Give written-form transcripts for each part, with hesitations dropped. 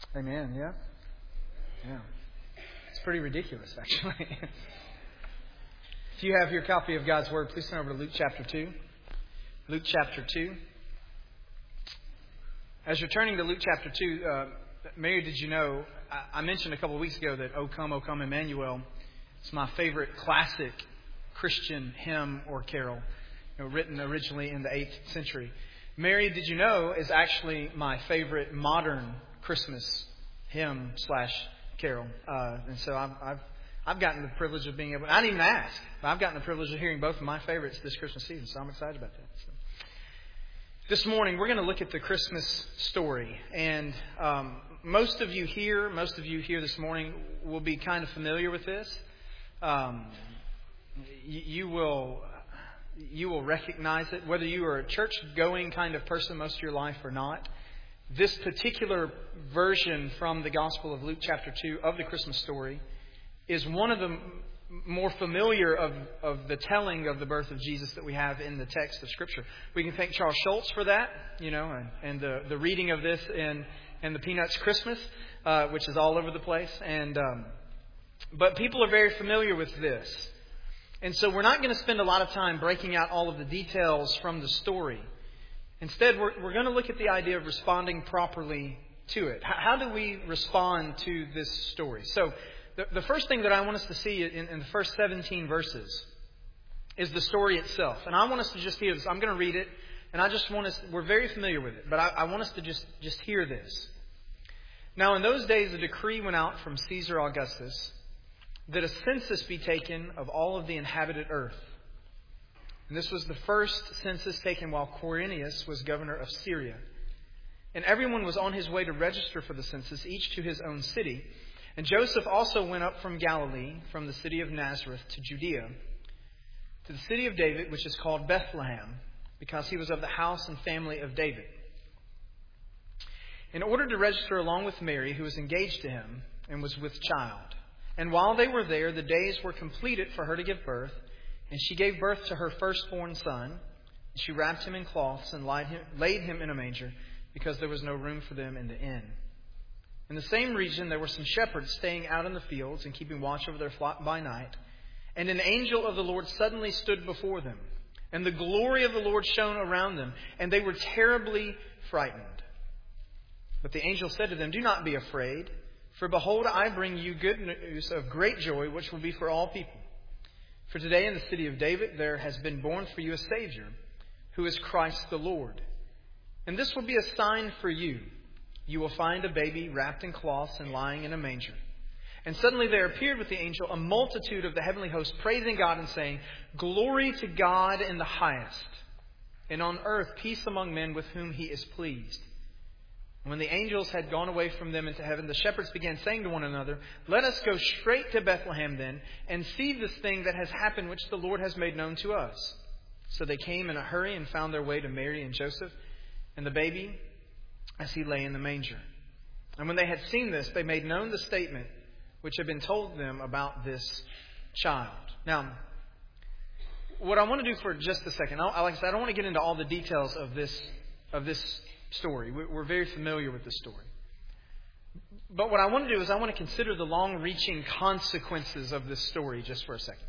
Amen. Yeah. Yeah. It's pretty ridiculous, actually. If you have your copy of God's Word, please turn over to Luke chapter 2. Luke chapter 2. As you're turning to Luke chapter 2, Mary, did you know, I mentioned a couple of weeks ago that O Come, Emmanuel is my favorite classic Christian hymn or carol, written originally in the 8th century. Mary, did you know, is actually my favorite modern Christmas hymn / carol. And so I've gotten the privilege of being able, I didn't even ask, but I've gotten the privilege of hearing both of my favorites this Christmas season. So I'm excited about that. So, this morning, we're going to look at the Christmas story. And most of you here this morning will be kind of familiar with this. You will recognize it, whether you are a church-going kind of person most of your life or not. This particular version from the Gospel of Luke chapter 2 of the Christmas story is one of the more familiar of the telling of the birth of Jesus that we have in the text of Scripture. We can thank Charles Schultz for that, and the reading of this in the Peanuts Christmas, which is all over the place. But people are very familiar with this. And so we're not going to spend a lot of time breaking out all of the details from the story. Instead, we're going to look at the idea of responding properly to it. How do we respond to this story? So the first thing that I want us to see in the first 17 verses is the story itself. And I want us to just hear this. I'm going to read it, and I just want us, we're very familiar with it, but I want us to just hear this. Now, in those days, a decree went out from Caesar Augustus that a census be taken of all of the inhabited earth. And this was the first census taken while Quirinius was governor of Syria. And everyone was on his way to register for the census, each to his own city. And Joseph also went up from Galilee, from the city of Nazareth to Judea, to the city of David, which is called Bethlehem, because he was of the house and family of David, in order to register along with Mary, who was engaged to him and was with child. And while they were there, the days were completed for her to give birth. And she gave birth to her firstborn son. And she wrapped him in cloths and laid him in a manger, because there was no room for them in the inn. In the same region, there were some shepherds staying out in the fields and keeping watch over their flock by night. And an angel of the Lord suddenly stood before them. And the glory of the Lord shone around them. And they were terribly frightened. But the angel said to them, "Do not be afraid. For behold, I bring you good news of great joy, which will be for all people. For today in the city of David there has been born for you a Savior, who is Christ the Lord. And this will be a sign for you. You will find a baby wrapped in cloths and lying in a manger." And suddenly there appeared with the angel a multitude of the heavenly host, praising God and saying, "Glory to God in the highest, and on earth peace among men with whom He is pleased." When the angels had gone away from them into heaven, the shepherds began saying to one another, "Let us go straight to Bethlehem then, and see this thing that has happened, which the Lord has made known to us." So they came in a hurry and found their way to Mary and Joseph and the baby as he lay in the manger. And when they had seen this, they made known the statement which had been told them about this child. Now, what I want to do for just a second, like I said, I don't want to get into all the details of this story. We're very familiar with this story. But what I want to do is I want to consider the long-reaching consequences of this story just for a second.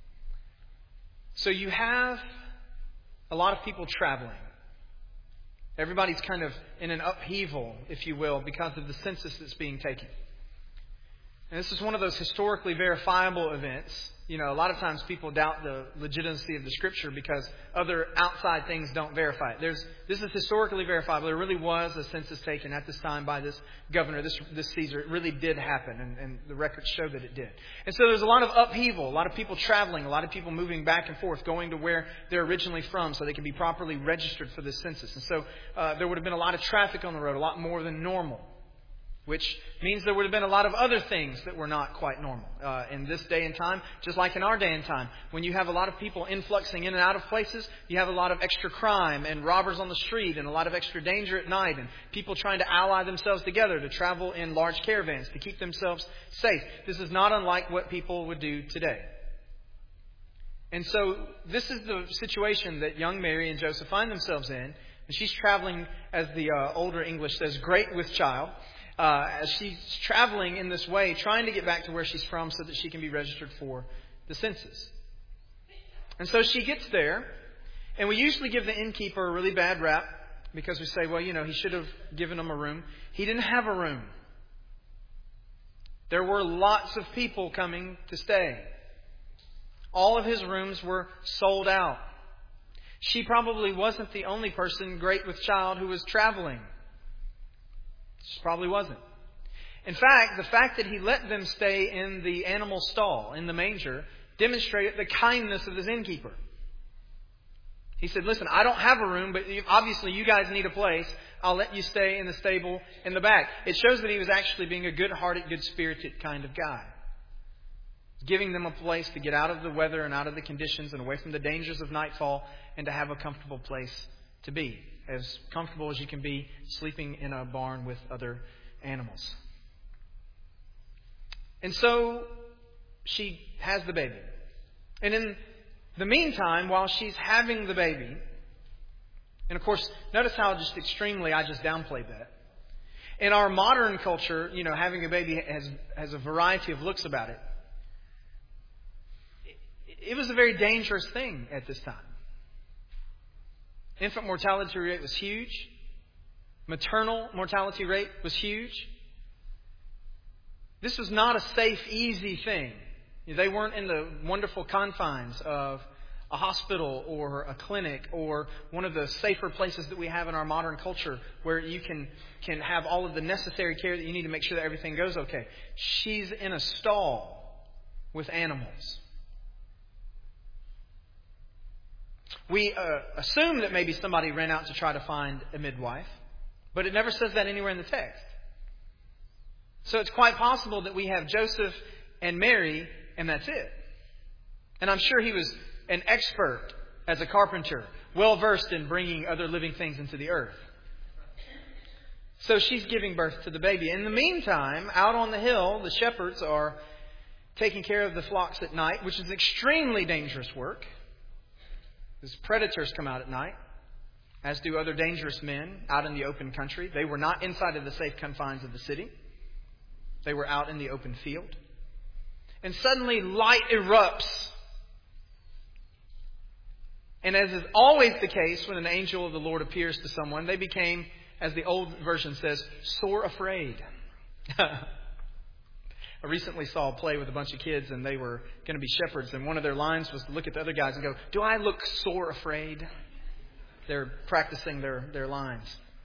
So you have a lot of people traveling. Everybody's kind of in an upheaval, if you will, because of the census that's being taken. And this is one of those historically verifiable events. A lot of times people doubt the legitimacy of the Scripture because other outside things don't verify it. This is historically verifiable. There really was a census taken at this time by this governor, this Caesar. It really did happen, and the records show that it did. And so there's a lot of upheaval, a lot of people traveling, a lot of people moving back and forth, going to where they're originally from so they can be properly registered for this census. And so there would have been a lot of traffic on the road, a lot more than normal, which means there would have been a lot of other things that were not quite normal in this day and time, just like in our day and time. When you have a lot of people influxing in and out of places, you have a lot of extra crime and robbers on the street and a lot of extra danger at night and people trying to ally themselves together to travel in large caravans to keep themselves safe. This is not unlike what people would do today. And so this is the situation that young Mary and Joseph find themselves in. And she's traveling, as the older English says, great with child. as she's traveling in this way, trying to get back to where she's from so that she can be registered for the census. And so she gets there, and we usually give the innkeeper a really bad rap because we say, well, he should have given him a room. He didn't have a room. There were lots of people coming to stay. All of his rooms were sold out. She probably wasn't the only person great with child who was traveling. She probably wasn't. In fact, the fact that he let them stay in the animal stall, in the manger, demonstrated the kindness of his innkeeper. He said, listen, I don't have a room, but obviously you guys need a place. I'll let you stay in the stable in the back. It shows that he was actually being a good-hearted, good-spirited kind of guy. Giving them a place to get out of the weather and out of the conditions and away from the dangers of nightfall and to have a comfortable place to be. As comfortable as you can be sleeping in a barn with other animals. And so she has the baby. And in the meantime, while she's having the baby, and of course, notice how just extremely I just downplayed that. In our modern culture, having a baby has a variety of looks about it. It was a very dangerous thing at this time. Infant mortality rate was huge. Maternal mortality rate was huge. This was not a safe, easy thing. They weren't in the wonderful confines of a hospital or a clinic or one of the safer places that we have in our modern culture where you can have all of the necessary care that you need to make sure that everything goes okay. She's in a stall with animals. We assume that maybe somebody ran out to try to find a midwife, but it never says that anywhere in the text. So it's quite possible that we have Joseph and Mary, and that's it. And I'm sure he was an expert as a carpenter, well versed in bringing other living things into the earth. So she's giving birth to the baby. In the meantime, out on the hill, the shepherds are taking care of the flocks at night, which is extremely dangerous work. Because predators come out at night, as do other dangerous men out in the open country. They were not inside of the safe confines of the city. They were out in the open field. And suddenly light erupts. And as is always the case when an angel of the Lord appears to someone, they became, as the old version says, sore afraid. I recently saw a play with a bunch of kids and they were going to be shepherds. And one of their lines was to look at the other guys and go, "Do I look sore afraid?" They're practicing their lines.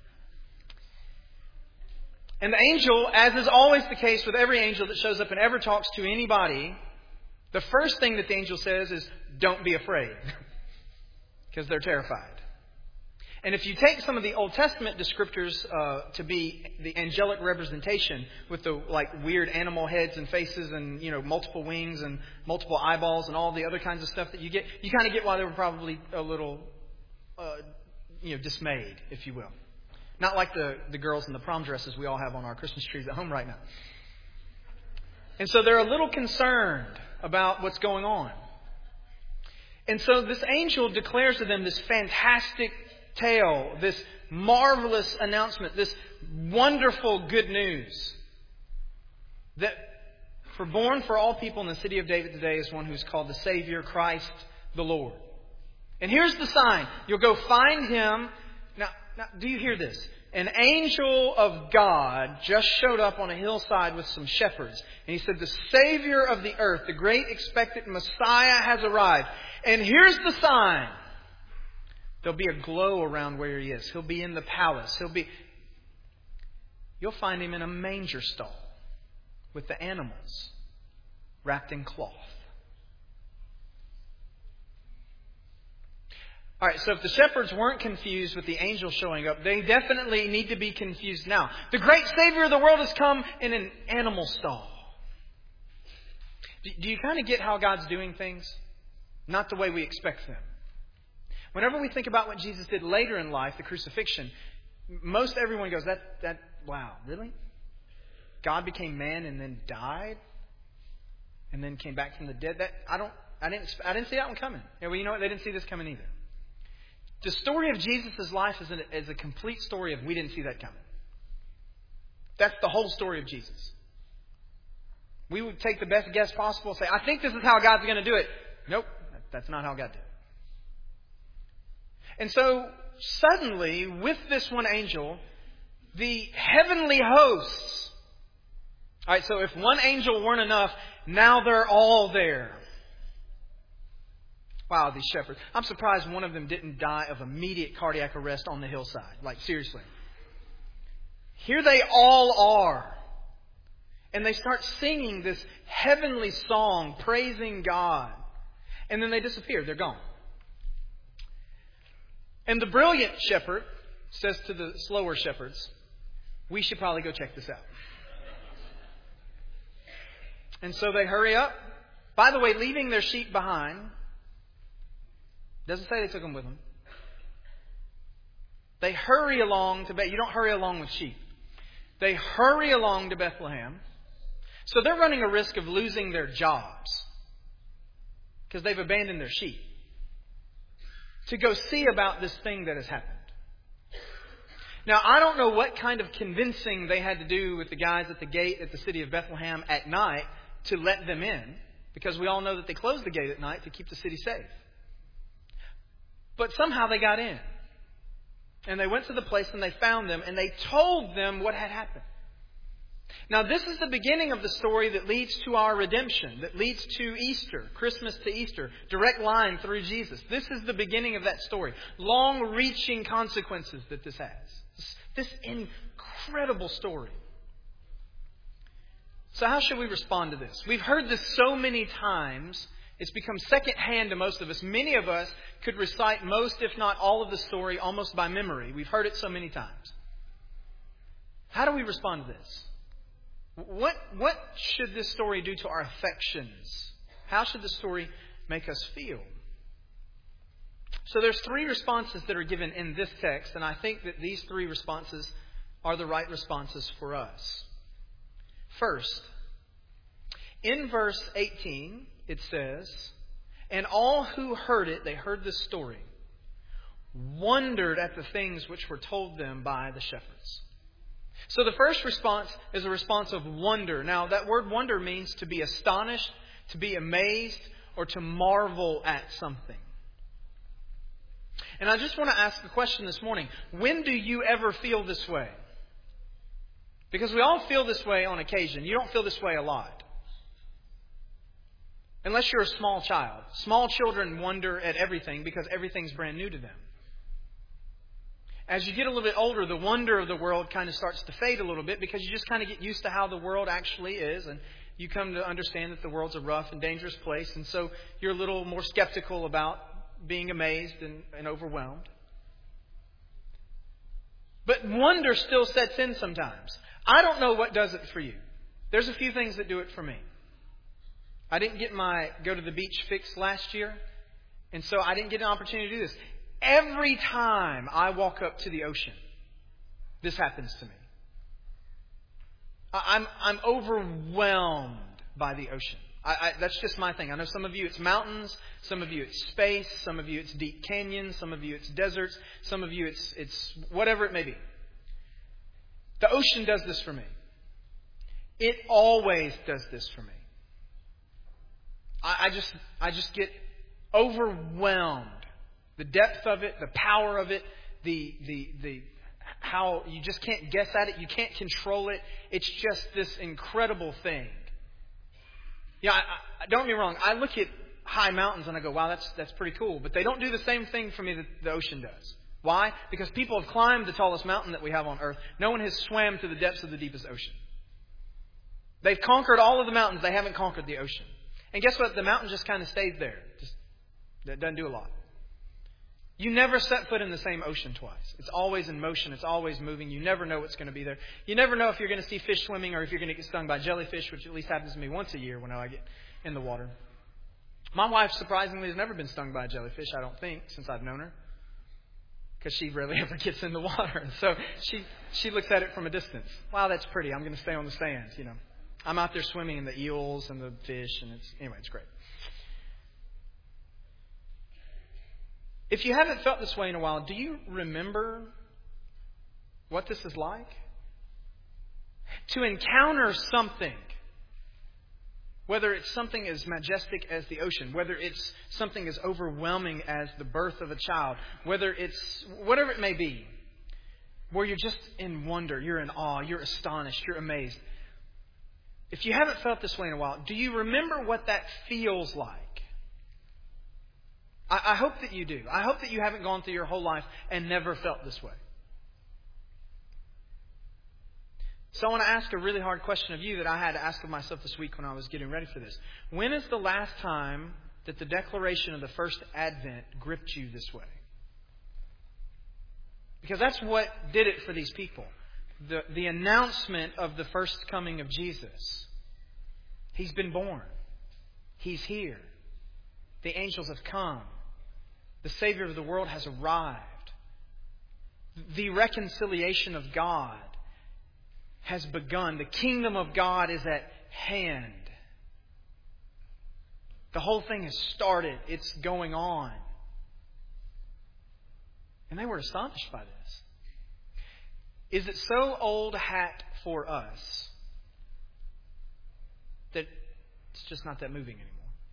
And the angel, as is always the case with every angel that shows up and ever talks to anybody, the first thing that the angel says is, "Don't be afraid." Because they're terrified. And if you take some of the Old Testament descriptors to be the angelic representation with the weird animal heads and faces and multiple wings and multiple eyeballs and all the other kinds of stuff that you get, you kind of get why they were probably a little dismayed, if you will. Not like the girls in the prom dresses we all have on our Christmas trees at home right now. And so they're a little concerned about what's going on. And so this angel declares to them this fantastic tale, this marvelous announcement, this wonderful good news that born for all people in the city of David today is one who's called the Savior, Christ the Lord. And here's the sign. You'll go find him. Now, do you hear this? An angel of God just showed up on a hillside with some shepherds. And he said, the Savior of the earth, the great expected Messiah has arrived. And here's the sign. There'll be a glow around where he is. He'll be in the palace. You'll find him in a manger stall with the animals wrapped in cloth. All right, so if the shepherds weren't confused with the angel showing up, they definitely need to be confused now. The great Savior of the world has come in an animal stall. Do you kind of get how God's doing things? Not the way we expect them. Whenever we think about what Jesus did later in life, the crucifixion, most everyone goes, wow, really? God became man and then died? And then came back from the dead? I didn't see that one coming. Yeah, well, you know what? They didn't see this coming either. The story of Jesus' life is a complete story of we didn't see that coming. That's the whole story of Jesus. We would take the best guess possible and say, I think this is how God's going to do it. Nope, that's not how God did it. And so suddenly, with this one angel, the heavenly hosts. All right, so if one angel weren't enough, now they're all there. Wow, these shepherds. I'm surprised one of them didn't die of immediate cardiac arrest on the hillside. Like, seriously. Here they all are. And they start singing this heavenly song, praising God. And then they disappear. They're gone. And the brilliant shepherd says to the slower shepherds, we should probably go check this out. And so they hurry up. By the way, leaving their sheep behind. Doesn't say they took them with them. They hurry along to Bethlehem. You don't hurry along with sheep. They hurry along to Bethlehem. So they're running a risk of losing their jobs because they've abandoned their sheep to go see about this thing that has happened. Now, I don't know what kind of convincing they had to do with the guys at the gate at the city of Bethlehem at night to let them in, because we all know that they closed the gate at night to keep the city safe. But somehow they got in. And they went to the place and they found them and they told them what had happened. Now, this is the beginning of the story that leads to our redemption, that leads to Easter, Christmas to Easter, direct line through Jesus. This is the beginning of that story. Long-reaching consequences that this has. This incredible story. So how should we respond to this? We've heard this so many times, it's become secondhand to most of us. Many of us could recite most, if not all, of the story almost by memory. We've heard it so many times. How do we respond to this? What should this story do to our affections? How should the story make us feel? So there's three responses that are given in this text, and I think that these three responses are the right responses for us. First, in verse 18, it says, and all who heard it, they heard this story, wondered at the things which were told them by the shepherds. So the first response is a response of wonder. Now, that word wonder means to be astonished, to be amazed, or to marvel at something. And I just want to ask a question this morning. When do you ever feel this way? Because we all feel this way on occasion. You don't feel this way a lot. Unless you're a small child. Small children wonder at everything because everything's brand new to them. As you get a little bit older, the wonder of the world kind of starts to fade a little bit because you just kind of get used to how the world actually is. And you come to understand that the world's a rough and dangerous place. And so you're a little more skeptical about being amazed and overwhelmed. But wonder still sets in sometimes. I don't know what does it for you. There's a few things that do it for me. I didn't get my go to the beach fix last year. And so I didn't get an opportunity to do this. Every time I walk up to the ocean, this happens to me. I'm overwhelmed by the ocean. That's just my thing. I know some of you it's mountains, some of you it's space, some of you it's deep canyons, some of you it's deserts, some of you it's whatever it may be. The ocean does this for me. It always does this for me. I just get overwhelmed. The depth of it, the power of it, the how you just can't guess at it, you can't control it. It's just this incredible thing. Yeah, don't get me wrong. I look at high mountains and I go, wow, that's pretty cool. But they don't do the same thing for me that the ocean does. Why? Because people have climbed the tallest mountain that we have on earth. No one has swam to the depths of the deepest ocean. They've conquered all of the mountains. They haven't conquered the ocean. And guess what? The mountain just kind of stays there. It doesn't do a lot. You never set foot in the same ocean twice. It's always in motion. It's always moving. You never know what's going to be there. You never know if you're going to see fish swimming or if you're going to get stung by jellyfish, which at least happens to me once a year when I get in the water. My wife, surprisingly, has never been stung by a jellyfish, I don't think, since I've known her. Because she rarely ever gets in the water. And so she looks at it from a distance. Wow, that's pretty. I'm going to stay on the sands, you know. I'm out there swimming in the eels and the fish, and it's great. If you haven't felt this way in a while, do you remember what this is like? to encounter something. Whether it's something as majestic as the ocean, whether it's something as overwhelming as the birth of a child, whether it's whatever it may be, where you're just in wonder, you're in awe, you're astonished, you're amazed. If you haven't felt this way in a while, do you remember what that feels like? I hope that you do. I hope that you haven't gone through your whole life and never felt this way. So I want to ask a really hard question of you that I had to ask of myself this week when I was getting ready for this. When is the last time that the declaration of the first Advent gripped you this way? Because that's what did it for these people. The announcement of the first coming of Jesus. He's been born. He's here. The angels have come. The Savior of the world has arrived. The reconciliation of God has begun. The kingdom of God is at hand. The whole thing has started. It's going on. And they were astonished by this. Is it so old hat for us that it's just not that moving anymore?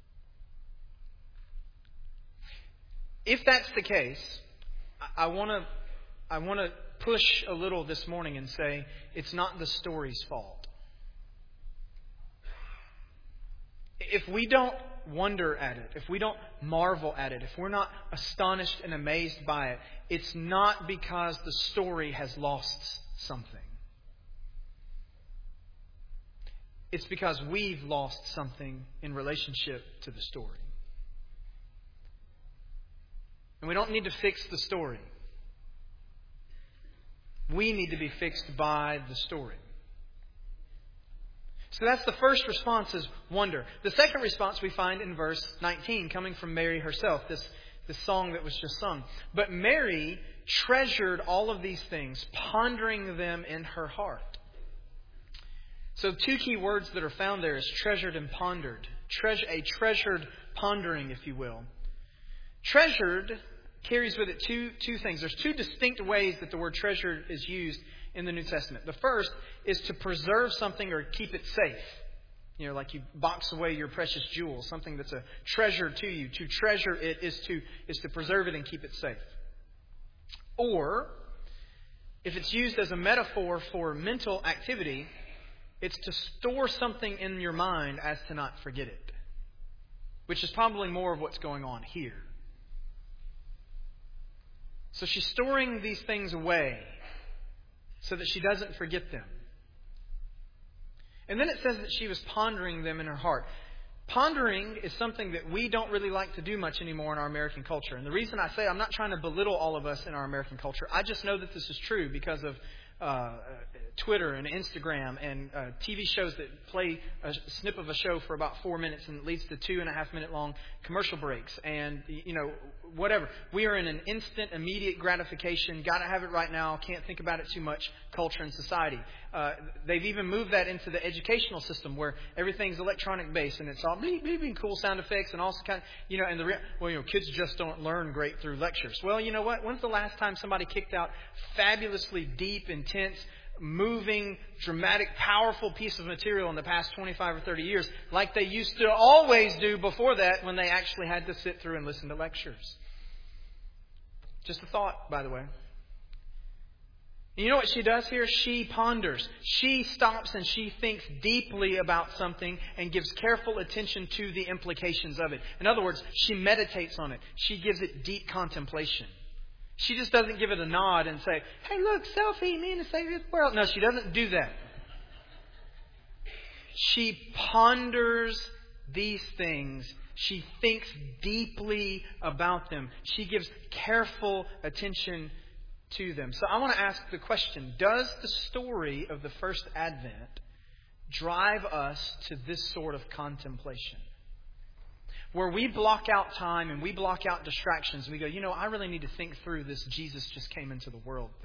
If that's the case, I want to push a little this morning and say it's not the story's fault. If we don't wonder at it, if we don't marvel at it, if we're not astonished and amazed by it, it's not because the story has lost something. It's because we've lost something in relationship to the story. And we don't need to fix the story. We need to be fixed by the story. So that's the first response, is wonder. The second response we find in verse 19, coming from Mary herself, this song that was just sung. But Mary treasured all of these things, pondering them in her heart. So two key words that are found there is treasured and pondered. A treasured pondering, if you will. Treasured carries with it two things. There's two distinct ways that the word treasured is used in the New Testament. The first is to preserve something or keep it safe. You know, like you box away your precious jewels, something that's a treasure to you. To treasure it is to preserve it and keep it safe. Or, if it's used as a metaphor for mental activity, it's to store something in your mind as to not forget it. Which is probably more of what's going on here. So she's storing these things away so that she doesn't forget them. And then it says that she was pondering them in her heart. Pondering is something that we don't really like to do much anymore in our American culture. And the reason I say I'm not trying to belittle all of us in our American culture. I just know that this is true because of Twitter and Instagram and TV shows that play a snip of a show for about 4 minutes and it leads to 2.5 minute long commercial breaks and, whatever. We are in an instant, immediate gratification, got to have it right now, can't think about it too much culture and society. They've even moved that into the educational system where everything's electronic based and it's all beep, beep, beep, cool sound effects and also kind of, kids just don't learn great through lectures. Well, you know what? When's the last time somebody kicked out fabulously deep, intense, moving, dramatic, powerful piece of material in the past 25 or 30 years like they used to always do before that when they actually had to sit through and listen to lectures? Just a thought, by the way. You know what she does here? She ponders. She stops and she thinks deeply about something and gives careful attention to the implications of it. In other words, she meditates on it. She gives it deep contemplation. She just doesn't give it a nod and say, hey, look, selfie, me and the Savior of the world. No, she doesn't do that. She ponders these things. She thinks deeply about them. She gives careful attention to them. So I want to ask the question, does the story of the first Advent drive us to this sort of contemplation? Where we block out time and we block out distractions and we go, I really need to think through this Jesus just came into the world thing.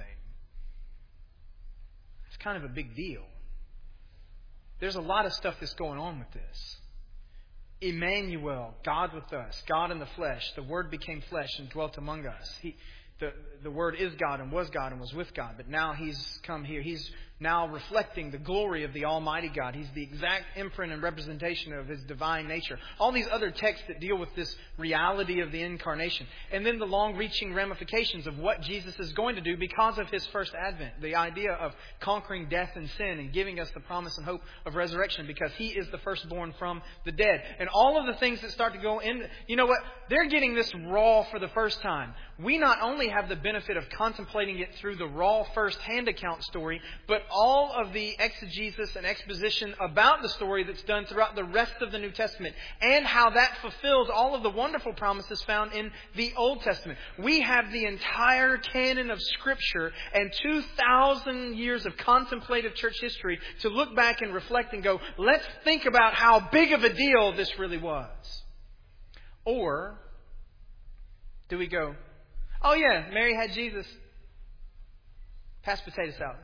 It's kind of a big deal. There's a lot of stuff that's going on with this. Emmanuel, God with us, God in the flesh. The Word became flesh and dwelt among us. The Word is God and was with God, but now He's come here. He's now reflecting the glory of the Almighty God. He's the exact imprint and representation of His divine nature. All these other texts that deal with this reality of the incarnation. And then the long-reaching ramifications of what Jesus is going to do because of His first advent. The idea of conquering death and sin and giving us the promise and hope of resurrection because He is the firstborn from the dead. And all of the things that start to go in, you know what? They're getting this raw for the first time. We not only have the benefit of contemplating it through the raw first-hand account story, but all of the exegesis and exposition about the story that's done throughout the rest of the New Testament and how that fulfills all of the wonderful promises found in the Old Testament. We have the entire canon of Scripture and 2,000 years of contemplative church history to look back and reflect and go, let's think about how big of a deal this really was. Or do we go, oh yeah, Mary had Jesus. Pass potato salad.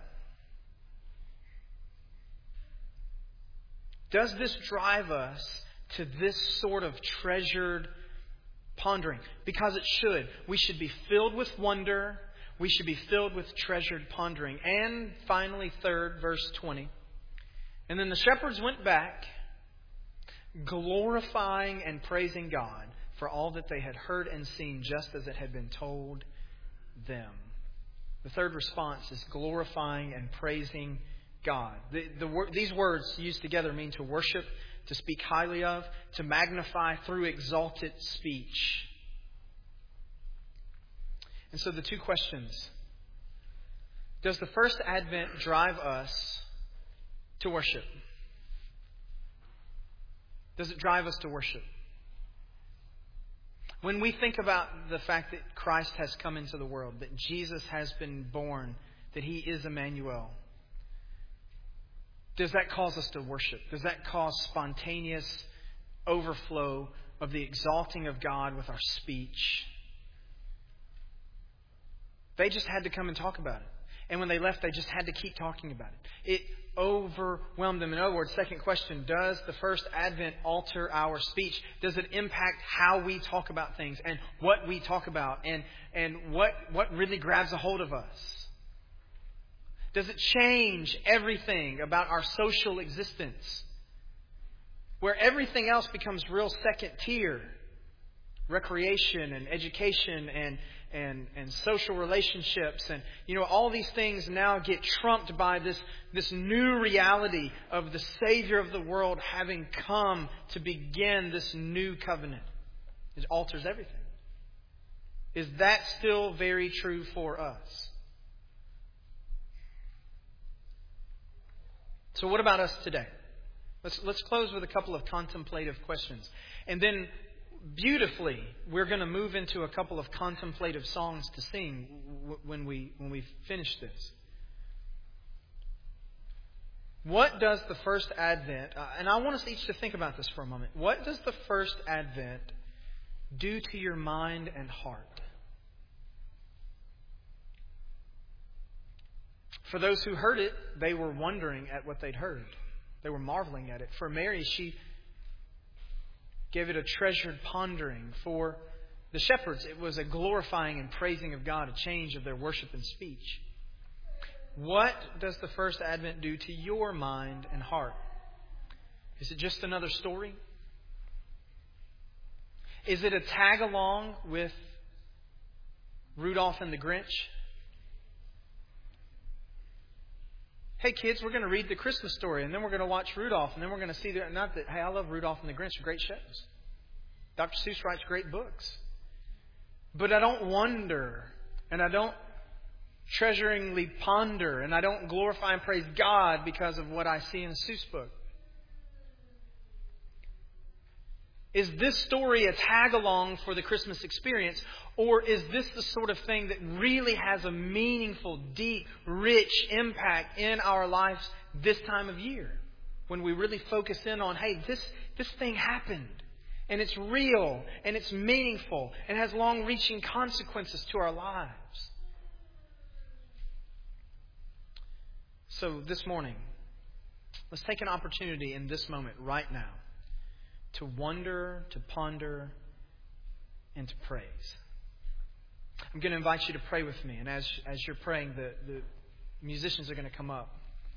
Does this drive us to this sort of treasured pondering? Because it should. We should be filled with wonder. We should be filled with treasured pondering. And finally, third, verse 20. And then the shepherds went back, glorifying and praising God for all that they had heard and seen, just as it had been told them. The third response is glorifying and praising God. These words used together mean to worship, to speak highly of, to magnify through exalted speech. And so the two questions. Does the first advent drive us to worship? Does it drive us to worship? When we think about the fact that Christ has come into the world, that Jesus has been born, that He is Emmanuel, does that cause us to worship? Does that cause spontaneous overflow of the exalting of God with our speech? They just had to come and talk about it. And when they left, they just had to keep talking about it. It overwhelmed them. In other words, second question, does the first advent alter our speech? Does it impact how we talk about things and what we talk about and what really grabs a hold of us? Does it change everything about our social existence? Where everything else becomes real second tier. Recreation and education and social relationships and all these things now get trumped by this new reality of the Savior of the world having come to begin this new covenant. It alters everything. Is that still very true for us? So what about us today? Let's close with a couple of contemplative questions. And then beautifully, we're going to move into a couple of contemplative songs to sing when we finish this. What does the first advent, and I want us each to think about this for a moment. What does the first advent do to your mind and heart? For those who heard it, they were wondering at what they'd heard. They were marveling at it. For Mary, she gave it a treasured pondering. For the shepherds, it was a glorifying and praising of God, a change of their worship and speech. What does the first advent do to your mind and heart? Is it just another story? Is it a tag along with Rudolph and the Grinch? Hey kids, we're going to read the Christmas story and then we're going to watch Rudolph and then we're going to see not that, hey, I love Rudolph and the Grinch, they're great shows. Dr. Seuss writes great books. But I don't wonder and I don't treasuringly ponder and I don't glorify and praise God because of what I see in a Seuss book. Is this story a tag-along for the Christmas experience? Or is this the sort of thing that really has a meaningful, deep, rich impact in our lives this time of year? When we really focus in on, hey, this thing happened. And it's real. And it's meaningful. And has long-reaching consequences to our lives. So this morning, let's take an opportunity in this moment right now to wonder, to ponder, and to praise. I'm going to invite you to pray with me. And as you're praying, the musicians are going to come up.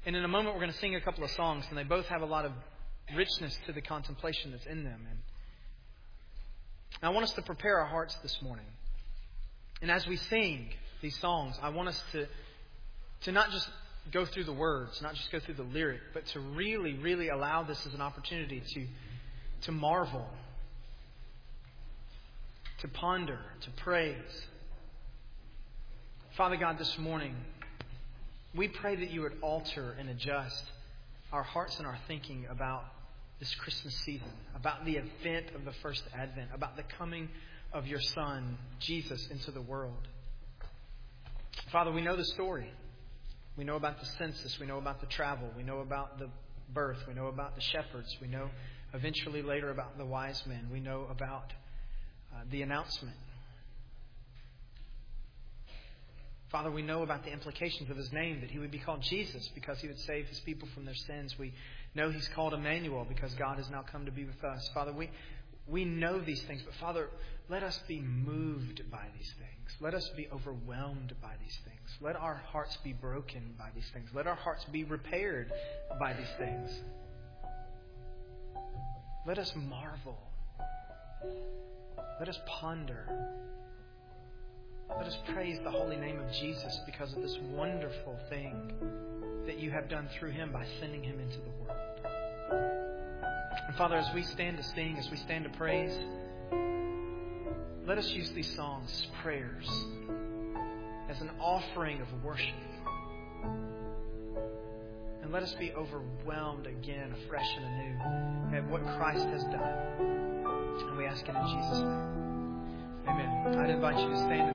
And in a moment, we're going to sing a couple of songs, and they both have a lot of richness to the contemplation that's in them. And I want us to prepare our hearts this morning. And as we sing these songs, I want us to not just go through the words, not just go through the lyric, but to really, really allow this as an opportunity to marvel, to ponder, to praise. Father God, this morning, we pray that you would alter and adjust our hearts and our thinking about this Christmas season, about the event of the first Advent, about the coming of your Son, Jesus, into the world. Father, we know the story. We know about the census. We know about the travel. We know about the birth. We know about the shepherds. We know eventually later about the wise men. We know about the announcement. Father, we know about the implications of his name, that he would be called Jesus because he would save his people from their sins. We know he's called Emmanuel because God has now come to be with us. Father, we know these things, but Father, let us be moved by these things. Let us be overwhelmed by these things. Let our hearts be broken by these things. Let our hearts be repaired by these things. Let us marvel. Let us ponder. Let us praise the holy name of Jesus because of this wonderful thing that you have done through him by sending him into the world. And Father, as we stand to sing, as we stand to praise, let us use these songs as prayers, as an offering of worship. And let us be overwhelmed again, afresh and anew, at what Christ has done. And we ask it in Jesus' name. Amen. I'd invite you to stand.